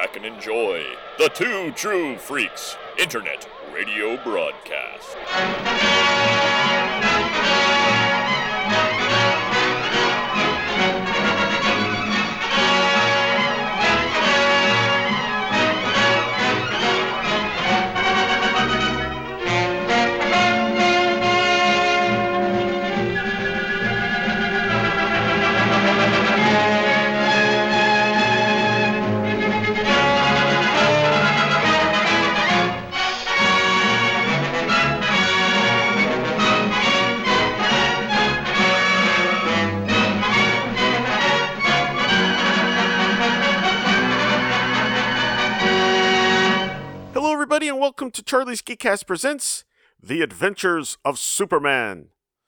back and enjoy the Two True Freaks Internet Radio Broadcast. And welcome to Charlie's Geekcast presents The Adventures of Superman.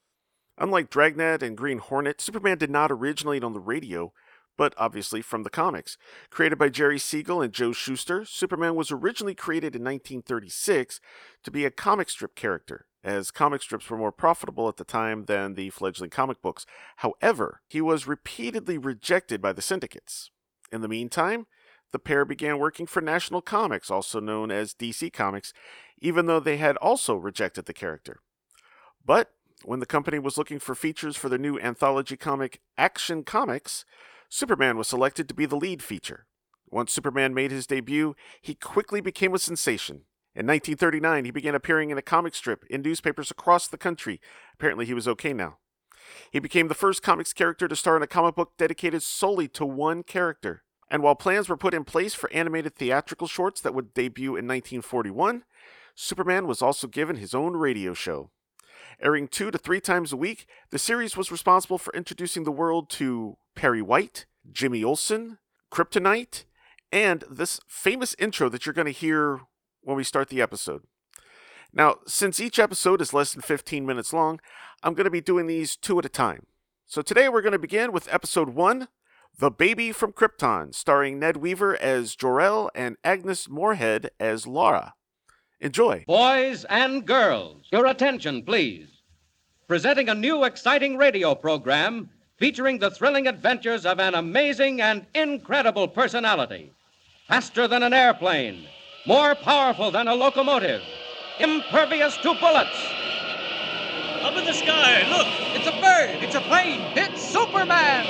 Unlike Dragnet and Green Hornet, Superman did not originate on the radio, but obviously from the comics. Created by Jerry Siegel and Joe Shuster, Superman was originally created in 1936 to be a comic strip character, as comic strips were more profitable at the time than the fledgling comic books. However, he was repeatedly rejected by the syndicates. In the meantime, the pair began working for National Comics, also known as DC Comics, even though they had also rejected the character. But when the company was looking for features for their new anthology comic, Action Comics, Superman was selected to be the lead feature. Once Superman made his debut, he quickly became a sensation. In 1939, he began appearing in a comic strip in newspapers across the country. Apparently he was okay now. He became the first comics character to star in a comic book dedicated solely to one character. And while plans were put in place for animated theatrical shorts that would debut in 1941, Superman was also given his own radio show. Airing 2 to 3 times a week, the series was responsible for introducing the world to Perry White, Jimmy Olsen, Kryptonite, and this famous intro that you're going to hear when we start the episode. Now, since each episode is less than 15 minutes long, I'm going to be doing these 2 at a time. So today we're going to begin with episode 1, The Baby from Krypton, starring Ned Weaver as Jor-El and Agnes Moorehead as Laura. Enjoy. Boys and girls, your attention, please. Presenting a new exciting radio program featuring the thrilling adventures of an amazing and incredible personality. Faster than an airplane, more powerful than a locomotive, impervious to bullets. Up in the sky, look! It's a bird! It's a plane! It's Superman!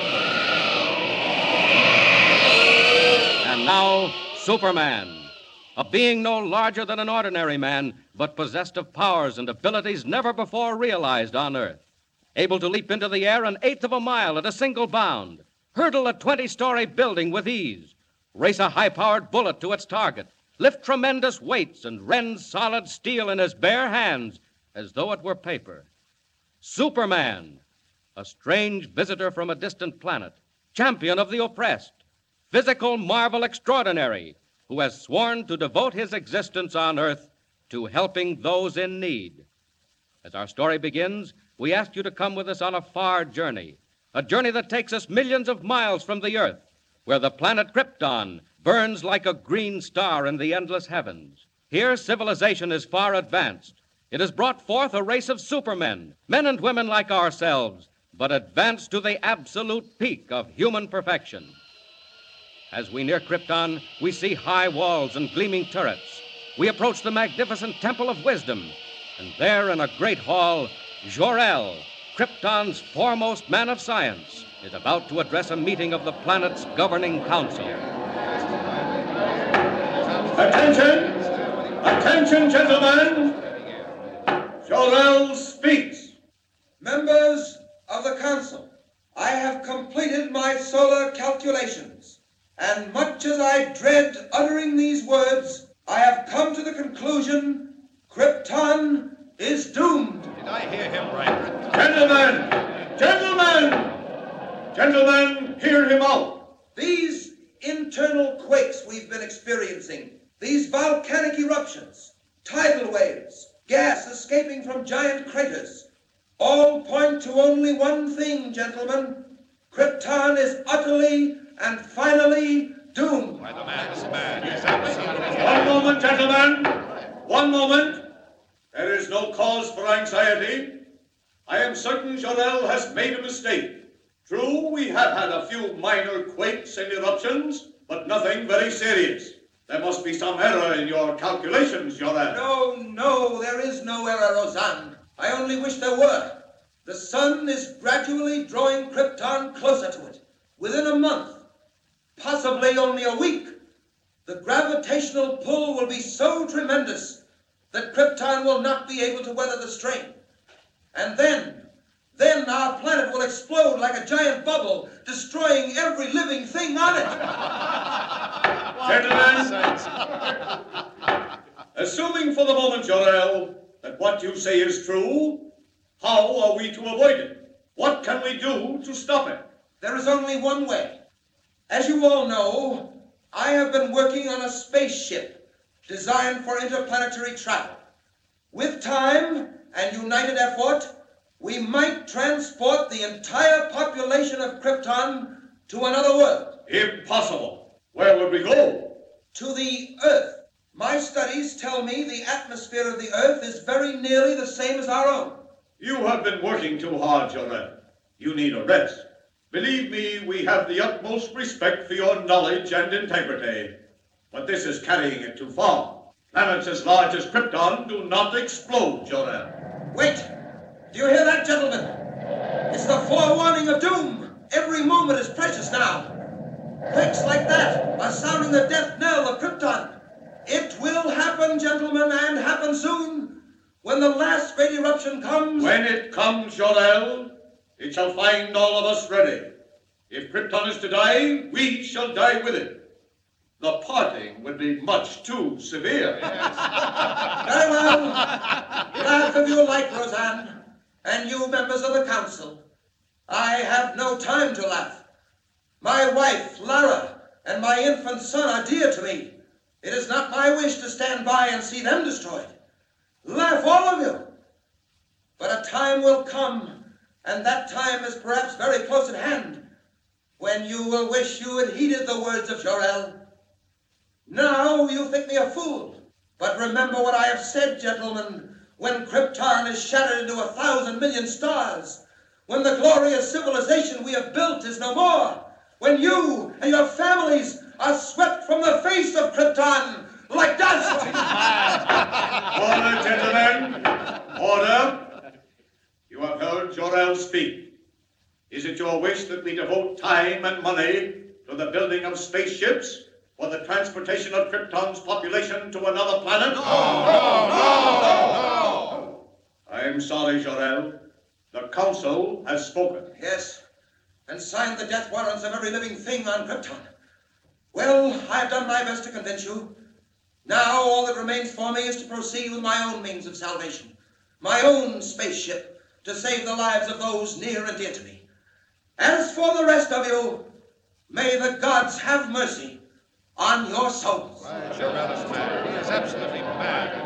And now, Superman, a being no larger than an ordinary man, but possessed of powers and abilities never before realized on Earth. Able to leap into the air an eighth of a mile at a single bound, hurdle a 20-story building with ease, race a high-powered bullet to its target, lift tremendous weights, and rend solid steel in his bare hands as though it were paper. Superman, a strange visitor from a distant planet, champion of the oppressed, physical marvel extraordinary, who has sworn to devote his existence on Earth to helping those in need. As our story begins, we ask you to come with us on a far journey, a journey that takes us millions of miles from the Earth, where the planet Krypton burns like a green star in the endless heavens. Here, civilization is far advanced. It has brought forth a race of supermen, men and women like ourselves, but advanced to the absolute peak of human perfection. As we near Krypton, we see high walls and gleaming turrets. We approach the magnificent Temple of Wisdom, and there in a great hall, Jor-El, Krypton's foremost man of science, is about to address a meeting of the planet's governing council. Attention! Attention, gentlemen! Jor-El speaks. Members of the council, I have completed my solar calculations, and much as I dread uttering these words, I have come to the conclusion Krypton is doomed. Did I hear him right? Gentlemen! Gentlemen! Gentlemen, hear him out. These internal quakes we've been experiencing, these volcanic eruptions, tidal waves, gas escaping from giant craters, all point to only one thing, gentlemen. Krypton is utterly and finally doomed. Why, the man is mad. He's absolutely One moment, gentlemen. One moment. There is no cause for anxiety. I am certain Jor-El has made a mistake. True, we have had a few minor quakes and eruptions, but nothing very serious. There must be some error in your calculations, Jor-El. No, there is no error, Roseanne. I only wish there were. The sun is gradually drawing Krypton closer to it. Within a month, possibly only a week, the gravitational pull will be so tremendous that Krypton will not be able to weather the strain. And then our planet will explode like a giant bubble, destroying every living thing on it. Gentlemen, assuming for the moment, Jor-El, that what you say is true, how are we to avoid it? What can we do to stop it? There is only one way. As you all know, I have been working on a spaceship designed for interplanetary travel. With time and united effort, we might transport the entire population of Krypton to another world. Impossible. Where would we go? To the Earth. My studies tell me the atmosphere of the Earth is very nearly the same as our own. You have been working too hard, Jor-El. You need a rest. Believe me, we have the utmost respect for your knowledge and integrity. But this is carrying it too far. Planets as large as Krypton do not explode, Jor-El. Wait! Do you hear that, gentlemen? It's the forewarning of doom. Every moment is precious now. Quakes like that are sounding the death knell of Krypton. It will happen, gentlemen, and happen soon. When the last great eruption comes... When it comes, Jor-El, it shall find all of us ready. If Krypton is to die, we shall die with it. The parting would be much too severe. Very well. Laugh if you like, Roseanne. And you members of the council. I have no time to laugh. My wife, Lara, and my infant son are dear to me. It is not my wish to stand by and see them destroyed. Laugh, all of you. But a time will come, and that time is perhaps very close at hand, when you will wish you had heeded the words of Jor-El. Now you think me a fool, but remember what I have said, gentlemen. When Krypton is shattered into 1,000 million stars, when the glorious civilization we have built is no more, when you and your families are swept from the face of Krypton like dust. Order, gentlemen. Order. You have heard Jor-El speak. Is it your wish that we devote time and money to the building of spaceships for the transportation of Krypton's population to another planet? No! I'm sorry, Jor-El. The Council has spoken. Yes, and signed the death warrants of every living thing on Krypton. Well, I've done my best to convince you. Now all that remains for me is to proceed with my own means of salvation, my own spaceship, to save the lives of those near and dear to me. As for the rest of you, may the gods have mercy on your souls. Jor-El is mad. He is absolutely mad.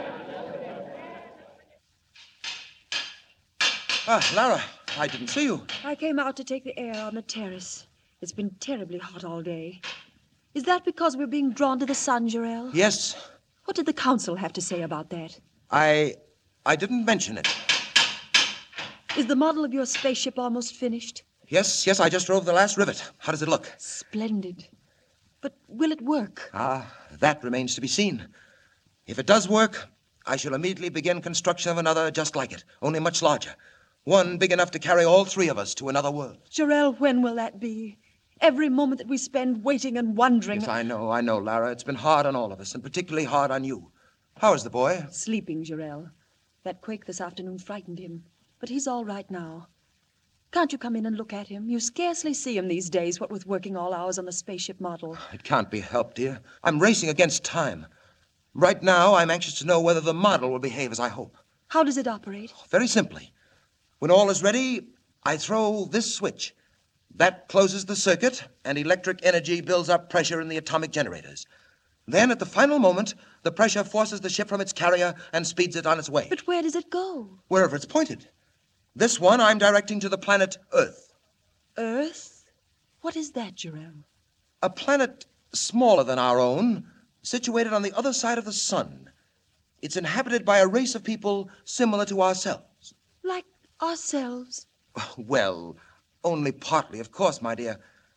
Lara, I didn't see you. I came out to take the air on the terrace. It's been terribly hot all day. Is that because we're being drawn to the sun, Jor-El? Yes. What did the council have to say about that? I didn't mention it. Is the model of your spaceship almost finished? Yes, I just drove the last rivet. How does it look? Splendid. But will it work? That remains to be seen. If it does work, I shall immediately begin construction of another just like it, only much larger. One big enough to carry all three of us to another world. Jor-El, when will that be? Every moment that we spend waiting and wondering... Yes, I know, Lara. It's been hard on all of us, and particularly hard on you. How is the boy? Sleeping, Jor-El. That quake this afternoon frightened him, but he's all right now. Can't you come in and look at him? You scarcely see him these days, what with working all hours on the spaceship model. It can't be helped, dear. I'm racing against time. Right now, I'm anxious to know whether the model will behave as I hope. How does it operate? Very simply. When all is ready, I throw this switch. That closes the circuit, and electric energy builds up pressure in the atomic generators. Then, at the final moment, the pressure forces the ship from its carrier and speeds it on its way. But where does it go? Wherever it's pointed. This one I'm directing to the planet Earth. Earth? What is that, Jor-El? A planet smaller than our own, situated on the other side of the sun. It's inhabited by a race of people similar to ourselves. Like ourselves? Well, only partly, of course, my dear.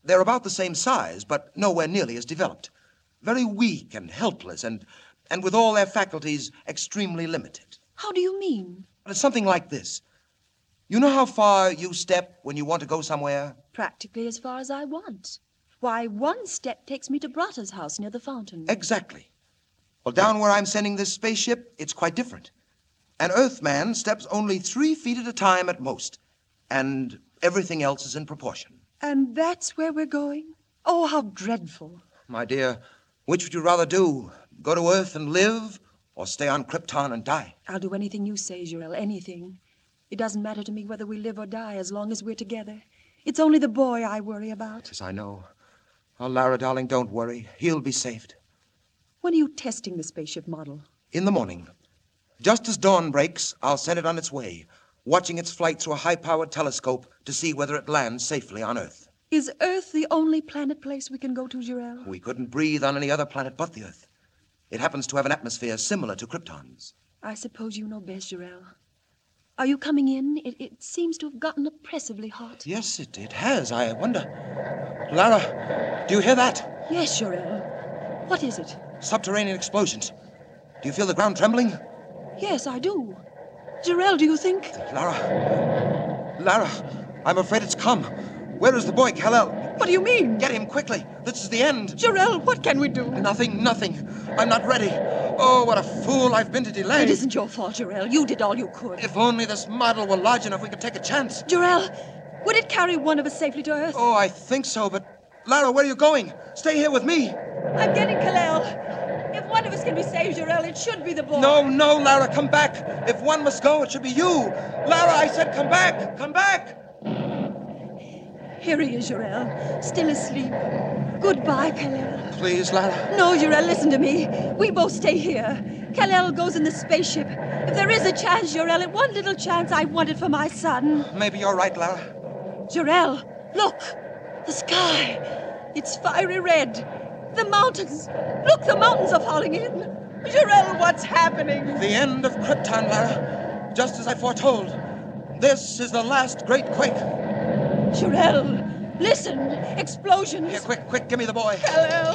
They're about the same size, but nowhere nearly as developed. Very weak and helpless, and with all their faculties extremely limited. How do you mean? It's something like this. You know how far you step when you want to go somewhere? Practically as far as I want. Why, one step takes me to Brata's house near the fountain. Exactly. Well, down where I'm sending this spaceship, it's quite different. An Earthman steps only 3 feet at a time at most, and everything else is in proportion. And that's where we're going? Oh, how dreadful. My dear, which would you rather do? Go to Earth and live, or stay on Krypton and die? I'll do anything you say, Jor-El, anything. It doesn't matter to me whether we live or die as long as we're together. It's only the boy I worry about. Yes, I know. Oh, Lara, darling, don't worry. He'll be saved. When are you testing the spaceship model? In the morning. Just as dawn breaks, I'll send it on its way, watching its flight through a high-powered telescope to see whether it lands safely on Earth. Is Earth the only planet place we can go to, Jor-El? We couldn't breathe on any other planet but the Earth. It happens to have an atmosphere similar to Krypton's. I suppose you know best, Jor-El. Are you coming in? It seems to have gotten oppressively hot. Yes, it has. I wonder. Lara, do you hear that? Yes, Jor-El. What is it? Subterranean explosions. Do you feel the ground trembling? Yes, I do. Jor-El, do you think? Lara, I'm afraid it's come. Where is the boy, Kal-El? What do you mean? Get him quickly. This is the end. Jor-El, what can we do? Nothing. I'm not ready. Oh, what a fool I've been to delay. It isn't your fault, Jor-El. You did all you could. If only this model were large enough, we could take a chance. Jor-El, would it carry one of us safely to Earth? Oh, I think so, but... Lara, where are you going? Stay here with me. I'm getting Kal-El. If one of us can be saved, Jor-El, it should be the boy. No, Lara, come back. If one must go, it should be you. Lara, I said come back. Come back. Here he is, Jor-El, still asleep. Goodbye, Kal-El. Please, Lara. No, Jor-El, listen to me. We both stay here. Kal-El goes in the spaceship. If there is a chance, Jor-El, one little chance, I want it for my son. Maybe you're right, Lara. Jor-El, look. The sky. It's fiery red. The mountains. Look, the mountains are falling in. Jor-El, what's happening? The end of Krypton, Lara. Just as I foretold. This is the last great quake. Jor-El, listen. Explosions. Here, quick, give me the boy. Kal-El.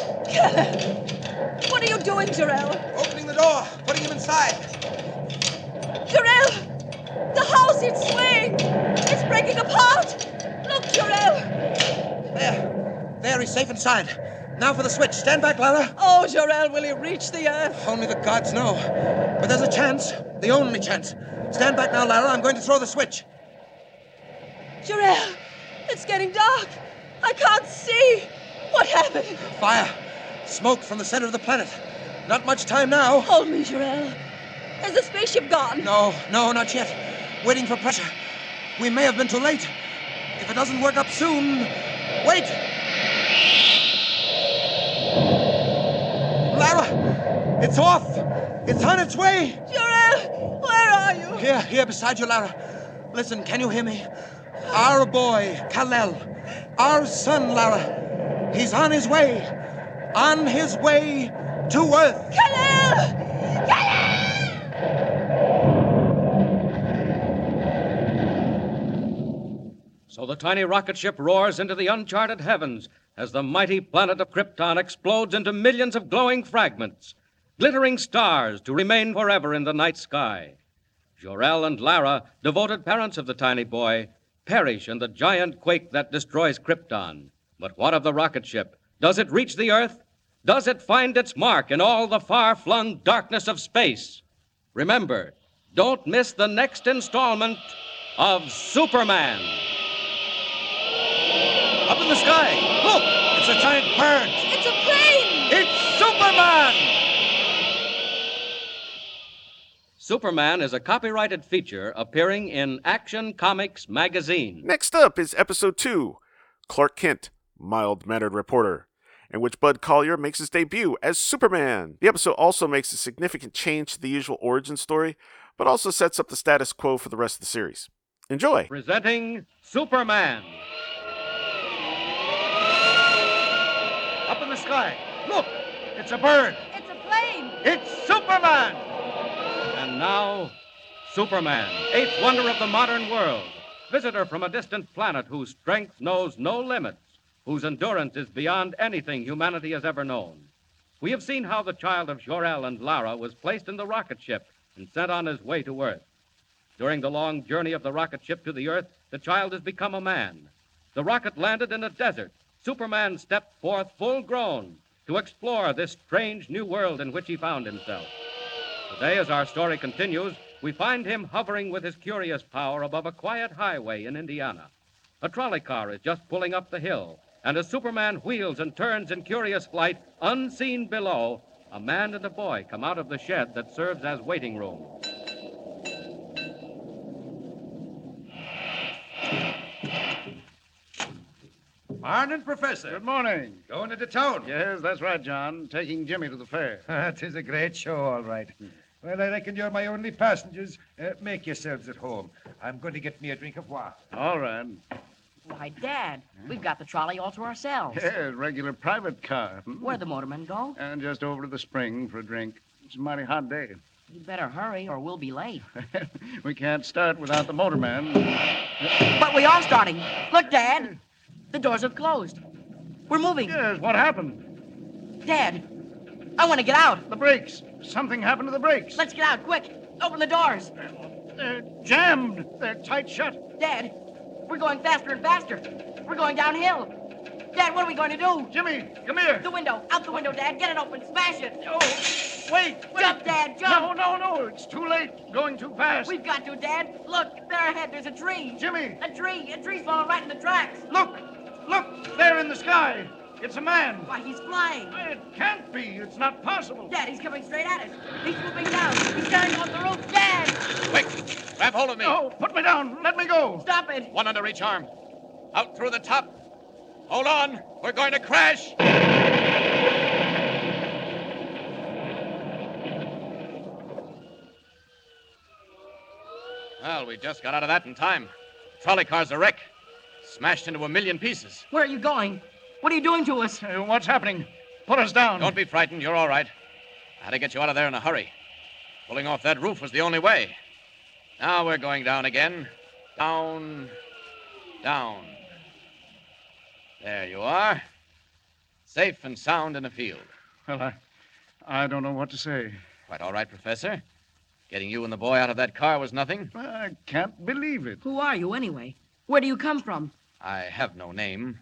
What are you doing, Jor-El? Opening the door, putting him inside. Jor-El! The house, it's swaying. It's breaking apart. Look, Jor-El. There, he's safe inside. Now for the switch. Stand back, Lara. Oh, Jor-El, will he reach the Earth? Only the gods know. But there's a chance. The only chance. Stand back now, Lara. I'm going to throw the switch. Jor-El, it's getting dark. I can't see. What happened? Fire. Smoke from the center of the planet. Not much time now. Hold me, Jor-El. Has the spaceship gone? No, not yet. Waiting for pressure. We may have been too late. If it doesn't work up soon... Wait! Lara! It's off! It's on its way! Jor-El! Where are you? Here, beside you, Lara. Listen, can you hear me? Our boy, Kal-El. Our son, Lara. He's on his way. On his way to Earth. Kal-El! Kal-El! So the tiny rocket ship roars into the uncharted heavens as the mighty planet of Krypton explodes into millions of glowing fragments, glittering stars to remain forever in the night sky. Jor-El and Lara, devoted parents of the tiny boy, perish in the giant quake that destroys Krypton. But what of the rocket ship? Does it reach the Earth? Does it find its mark in all the far-flung darkness of space? Remember, don't miss the next installment of Superman. Up in the sky. Look, it's a giant bird. It's a plane! It's Superman! Superman is a copyrighted feature appearing in Action Comics magazine. Next up is Episode 2, Clark Kent, Mild-Mannered Reporter, in which Bud Collyer makes his debut as Superman. The episode also makes a significant change to the usual origin story, but also sets up the status quo for the rest of the series. Enjoy! Presenting Superman. Up in the sky. Look, it's a bird. It's a plane! It's Superman! And now, Superman, eighth wonder of the modern world, visitor from a distant planet whose strength knows no limits, whose endurance is beyond anything humanity has ever known. We have seen how the child of Jor-El and Lara was placed in the rocket ship and sent on his way to Earth. During the long journey of the rocket ship to the Earth, the child has become a man. The rocket landed in a desert. Superman stepped forth full grown to explore this strange new world in which he found himself. Today, as our story continues, we find him hovering with his curious power above a quiet highway in Indiana. A trolley car is just pulling up the hill, and as Superman wheels and turns in curious flight, unseen below, a man and a boy come out of the shed that serves as waiting room. Morning, Professor. Good morning. Going into town? Yes, that's right, John. Taking Jimmy to the fair. That is a great show, all right. Well, I reckon you're my only passengers. Make yourselves at home. I'm going to get me a drink of water. All right. Why, Dad, we've got the trolley all to ourselves. Yes, regular private car. Where'd the motorman go? And just over to the spring for a drink. It's a mighty hot day. You'd better hurry or we'll be late. We can't start without the motorman. But we are starting. Look, Dad. The doors have closed. We're moving. Yes, what happened? Dad, I want to get out. The brakes. Something happened to the brakes. Let's get out, quick. Open the doors. They're jammed. They're tight shut. Dad, we're going faster and faster. We're going downhill. Dad, what are we going to do? Jimmy, come here. The window. Out the window, Dad. Get it open. Smash it. Oh, wait. Jump, Dad. Jump. No. It's too late. Going too fast. We've got to, Dad. Look, there ahead, there's a tree. Jimmy. A tree. A tree's falling right in the tracks. Look, there in the sky. It's a man. Why, he's flying. It can't be. It's not possible. Dad, he's coming straight at us. He's swooping down. He's tearing off the roof. Dad! Quick, grab hold of me. No, put me down. Let me go. Stop it. One under each arm. Out through the top. Hold on. We're going to crash. Well, we just got out of that in time. The trolley car's a wreck. Smashed into a million pieces. Where are you going? What are you doing to us? What's happening? Put us down. Don't be frightened. You're all right. I had to get you out of there in a hurry. Pulling off that roof was the only way. Now we're going down again. Down. Down. There you are. Safe and sound in a field. Well, I don't know what to say. Quite all right, Professor. Getting you and the boy out of that car was nothing. I can't believe it. Who are you, anyway? Where do you come from? I have no name.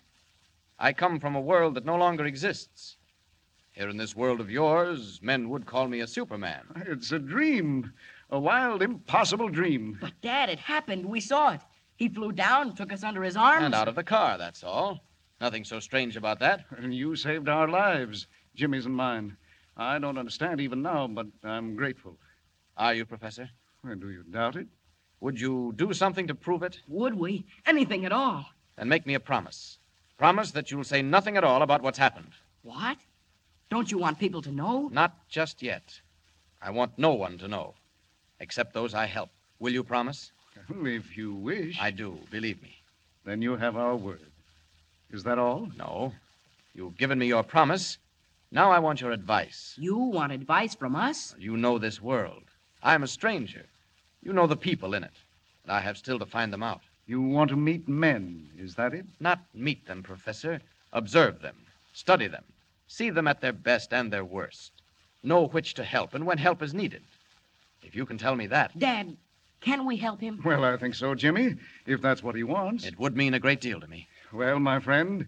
I come from a world that no longer exists. Here in this world of yours, men would call me a Superman. It's a dream. A wild, impossible dream. But, Dad, it happened. We saw it. He flew down, took us under his arms. And out of the car, that's all. Nothing so strange about that. And you saved our lives, Jimmy's and mine. I don't understand even now, but I'm grateful. Are you, Professor? Well, do you doubt it? Would you do something to prove it? Would we? Anything at all. Then make me a promise. Promise that you'll say nothing at all about what's happened. What? Don't you want people to know? Not just yet. I want no one to know, except those I help. Will you promise? Well, if you wish. I do, believe me. Then you have our word. Is that all? No. You've given me your promise. Now I want your advice. You want advice from us? You know this world. I'm a stranger. You know the people in it, and I have still to find them out. You want to meet men, is that it? Not meet them, Professor. Observe them. Study them. See them at their best and their worst. Know which to help and when help is needed. If you can tell me that... Dad, can we help him? Well, I think so, Jimmy, if that's what he wants. It would mean a great deal to me. Well, my friend,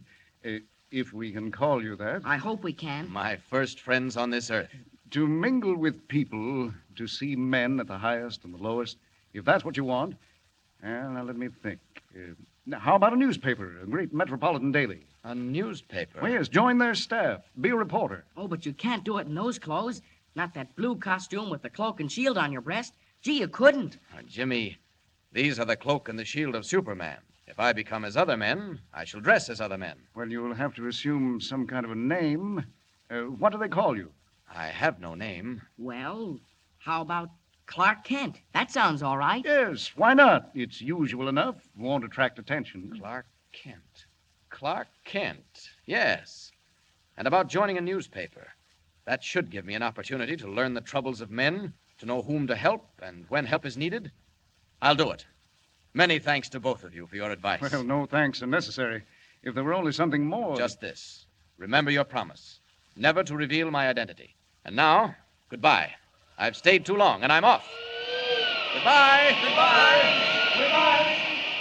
if we can call you that. I hope we can. My first friends on this earth. To mingle with people, to see men at the highest and the lowest, if that's what you want. Well, now let me think. Now, how about a newspaper, a great metropolitan daily? A newspaper? Well, yes, join their staff. Be a reporter. Oh, but you can't do it in those clothes. Not that blue costume with the cloak and shield on your breast. Gee, you couldn't. Jimmy, these are the cloak and the shield of Superman. If I become as other men, I shall dress as other men. Well, you'll have to assume some kind of a name. What do they call you? I have no name. Well, how about Clark Kent? That sounds all right. Yes, why not? It's usual enough. Won't attract attention. Clark Kent. Clark Kent. Yes. And about joining a newspaper. That should give me an opportunity to learn the troubles of men, to know whom to help and when help is needed. I'll do it. Many thanks to both of you for your advice. Well, no thanks are necessary. if there were only something more. Just this. Remember your promise. Never to reveal my identity. And now, goodbye. I've stayed too long, and I'm off. Goodbye. Goodbye. Goodbye.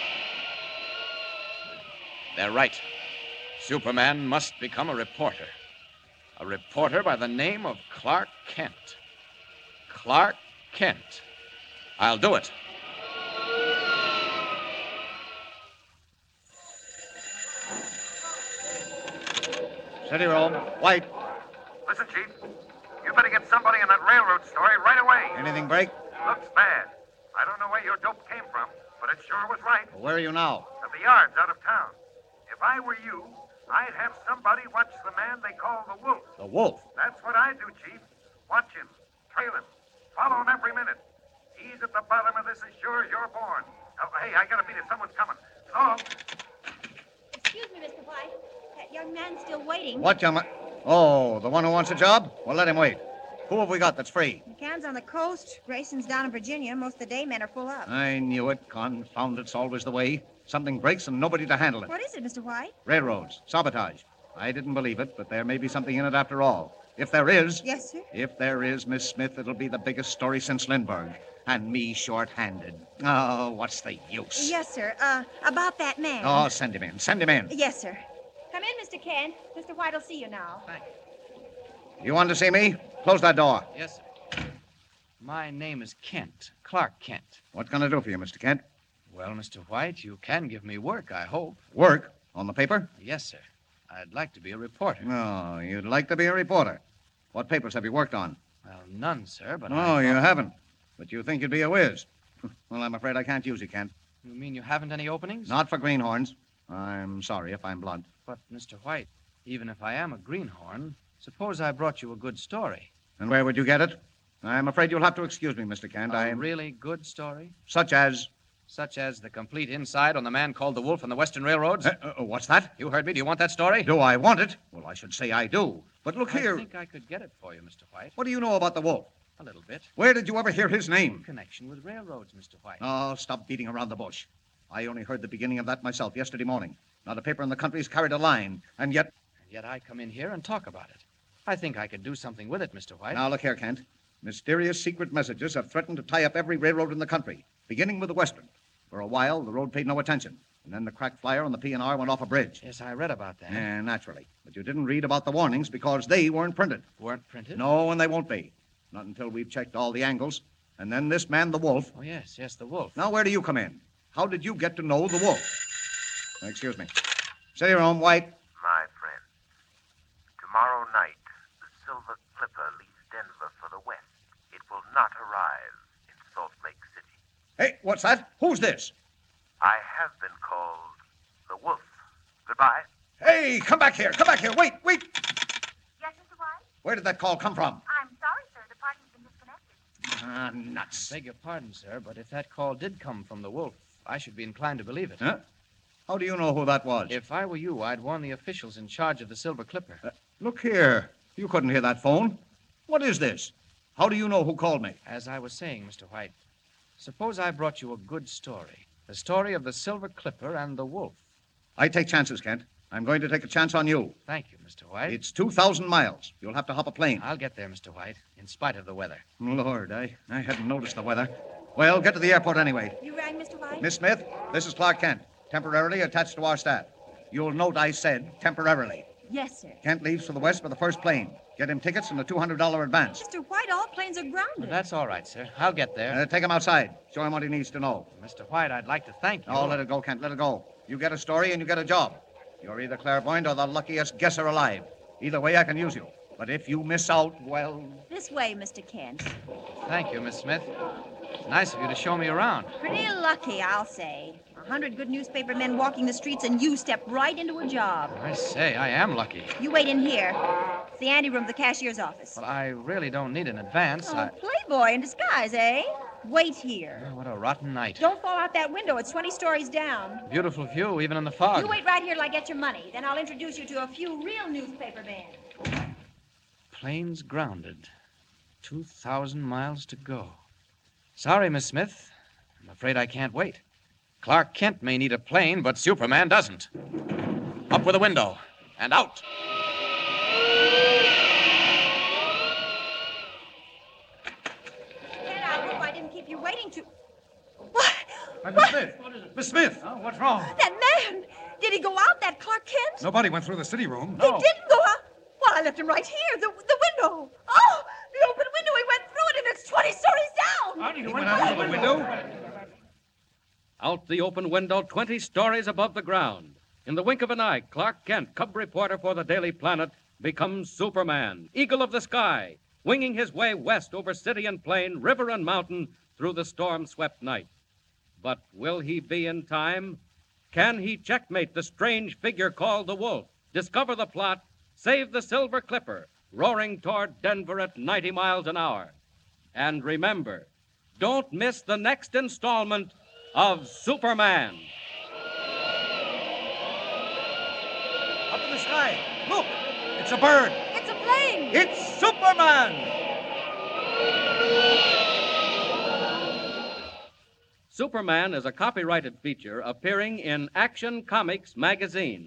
They're right. Superman must become a reporter. A reporter by the name of Clark Kent. Clark Kent. I'll do it. Steady, Rome. White. Listen, Chief. You better get somebody in that railroad story right away. Anything break? Looks bad. I don't know where your dope came from, but it sure was right. Where are you now? At the yards out of town. If I were you, I'd have somebody watch the man they call the Wolf. The Wolf? That's what I do, Chief. Watch him. Trail him. Follow him every minute. He's at the bottom of this as sure as you're born. Oh, hey, I gotta beat it. Someone's coming. So, Excuse me, Mr. White. That young man's still waiting. What young man? Oh, the one who wants a job? Well, let him wait. Who have we got that's free? McCann's on the coast. Grayson's down in Virginia. Most of the day men are full up. I knew it. Confound it's always the way. Something breaks and nobody to handle it. What is it, Mr. White? Railroads. Sabotage. I didn't believe it, but there may be something in it after all. If there is... Yes, sir? If there is, Miss Smith, it'll be the biggest story since Lindbergh. And me short-handed. Oh, what's the use? Yes, sir. About that man. Oh, send him in. Send him in. Yes, sir. Come in, Mr. Kent. Mr. White will see you now. You want to see me? Close that door. Yes, sir. My name is Kent. Clark Kent. What can I do for you, Mr. Kent? Well, Mr. White, you can give me work, I hope. Work? On the paper? Yes, sir. I'd like to be a reporter. Oh, you'd like to be a reporter. What papers have you worked on? Well, none, sir, but Oh, you haven't. But you think you'd be a whiz. Well, I'm afraid I can't use you, Kent. You mean you haven't any openings? Not for greenhorns. I'm sorry if I'm blunt. But, Mr. White, even if I am a greenhorn, suppose I brought you a good story. And where would you get it? I'm afraid you'll have to excuse me, Mr. Kent. A really good story? Such as? Such as the complete inside on the man called the Wolf on the Western Railroads. What's that? You heard me. Do you want that story? Do I want it? Well, I should say I do. But look here. I think I could get it for you, Mr. White. What do you know about the Wolf? A little bit. Where did you ever hear his name? Connection with railroads, Mr. White. Oh, stop beating around the bush. I only heard the beginning of that myself yesterday morning. Not a paper in the country's carried a line, and yet... And yet I come in here and talk about it. I think I could do something with it, Mr. White. Now, look here, Kent. Mysterious secret messages have threatened to tie up every railroad in the country, beginning with the Western. For a while, the road paid no attention, and then the crack flyer on the P&R went off a bridge. Yes, I read about that. Yeah, naturally. But you didn't read about the warnings because they weren't printed. Weren't printed? No, and they won't be. Not until we've checked all the angles. And then this man, the Wolf. Oh, yes, the Wolf. Now, where do you come in? How did you get to know the Wolf? Excuse me. Steady, Rome, White. my friend, tomorrow night, the Silver Clipper leaves Denver for the west. It will not arrive in Salt Lake City. Hey, what's that? Who's this? I have been called the Wolf. Goodbye. Hey, come back here. Come back here. Wait. Yes, Mr. White? Where did that call come from? I'm sorry, sir. The party's been disconnected. Ah, nuts. Beg your pardon, sir, but if that call did come from the Wolf, I should be inclined to believe it. Huh? How do you know who that was? If I were you, I'd warn the officials in charge of the Silver Clipper. Look here. You couldn't hear that phone. What is this? How do you know who called me? As I was saying, Mr. White, suppose I brought you a good story. The story of the Silver Clipper and the Wolf. I take chances, Kent. I'm going to take a chance on you. Thank you, Mr. White. It's 2,000 miles. You'll have to hop a plane. I'll get there, Mr. White, in spite of the weather. Lord, I hadn't noticed the weather. Well, get to the airport anyway. You rang, Mr. White? Miss Smith, this is Clark Kent, temporarily attached to our staff. You'll note I said temporarily. Yes, sir. Kent leaves for the west by the first plane. Get him tickets and a $200 advance. Mr. White, all planes are grounded. That's all right, sir. I'll get there. Take him outside. Show him what he needs to know. Mr. White, I'd like to thank you. Oh, let it go, Kent. Let it go. You get a story and you get a job. You're either clairvoyant or the luckiest guesser alive. Either way, I can use you. But if you miss out, well... This way, Mr. Kent. Thank you, Miss Smith. Nice of you to show me around. Pretty lucky, I'll say. 100 good newspaper men walking the streets, and you step right into a job. I say, I am lucky. You wait in here. It's the anteroom of the cashier's office. Well, I really don't need an advance. Oh, playboy in disguise, eh? Wait here. Oh, what a rotten night. Don't fall out that window. It's 20 stories down. Beautiful view, even in the fog. You wait right here till I get your money. Then I'll introduce you to a few real newspaper men. Planes grounded. 2,000 miles to go. Sorry, Miss Smith. I'm afraid I can't wait. Clark Kent may need a plane, but Superman doesn't. Up with the window. And out. Ted, I hope I didn't keep you waiting too. Miss Smith. Miss Smith. Oh, what's wrong? That man! Did he go out, that Clark Kent? Nobody went through the city room. He didn't go out. Well, I left him right here, the window. Oh, the open window. He went through it, and it's 20 stories down. He went out through the window? Out the open window, 20 stories above the ground. In the wink of an eye, Clark Kent, cub reporter for the Daily Planet, becomes Superman, eagle of the sky, winging his way west over city and plain, river and mountain, through the storm-swept night. But will he be in time? Can he checkmate the strange figure called the Wolf, discover the plot, save the Silver Clipper, roaring toward Denver at 90 miles an hour? And remember, don't miss the next installment of Superman. Up in the sky. Look, it's a bird. It's a plane. It's Superman. Superman is a copyrighted feature appearing in Action Comics magazine.